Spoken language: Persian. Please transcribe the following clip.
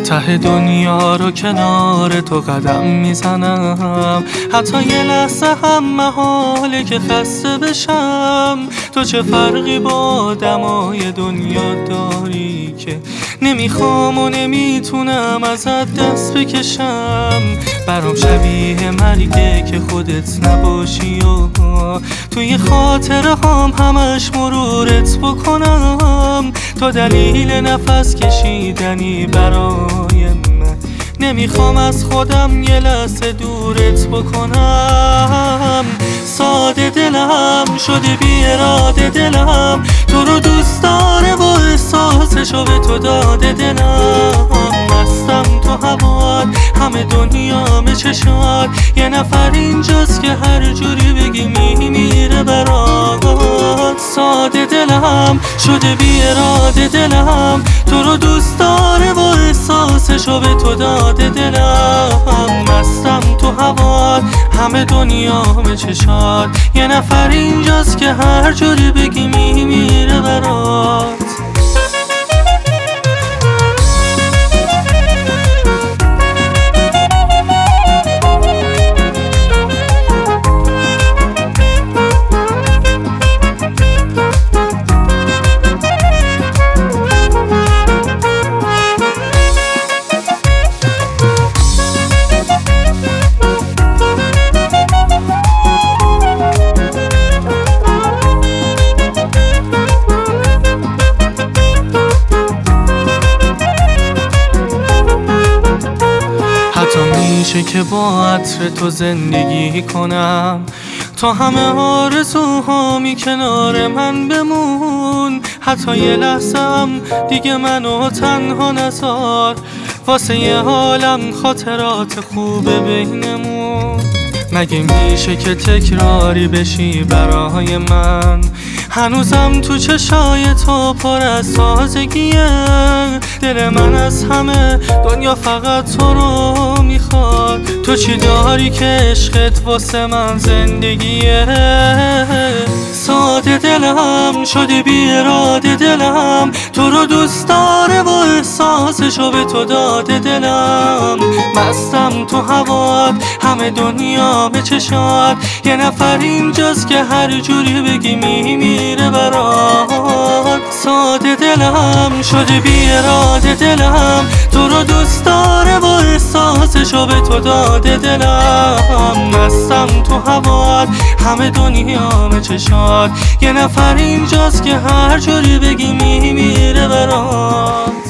ته دنیا رو کنار تو قدم میزنم، حتی یه لحظه هم محاله که خسته بشم. تو چه فرقی با دمای دنیا داری که نمیخوام و نمیتونم ازت دست بکشم؟ برام شبیه مرگه که خودت نباشی و توی خاطره همش مرورت بکنم. تو دلیل نفس کشیدنی برای من، نمیخوام از خودم یه لحظه دورت بکنم. ساده دلم شده بی اراده، دلم تو رو دوست داره و احساسشو به تو داده. دلم مستم تو هوات، همه دنیام چشات، یه نفر اینجاست که هر جوری بگی میمیره برات. ساده دلم شده بی اراده، دلم تو رو دوست داره و احساسشو به تو داده. دلم مستم تو هوات، همه دنیام چشات، یه نفر اینجاست که هر جوری بگی میمیره برات. میشه که با عطر تو زندگی کنم، تا همه آرزوهامی کنار من بمون. حتی یه لحظه هم دیگه منو تنها نذار، واسه یه عالم خاطرات خوبه بینمون. مگه میشه که تکراری بشی برای من؟ هنوزم تو چشای تو پر از سازگیه، دل من از همه دنیا فقط تو رو میخواد. تو چی داری که عشقت واسه من زندگیه؟ ساده دلم شده بی اراده، دلم تو رو دوست داره و احساسشو به تو داده. دلم مستم تو هوات، همه دنیا به چشات، یه نفر اینجاست که هر جوری بگی میمیره برات. ساده دلم شده بی اراده، دلم تو رو دوست داره و احساسشو به تو داده. دلم مستم تو هوات، همه دنیام چشات، یه نفر اینجاست که هر جوری بگی میمیره برات.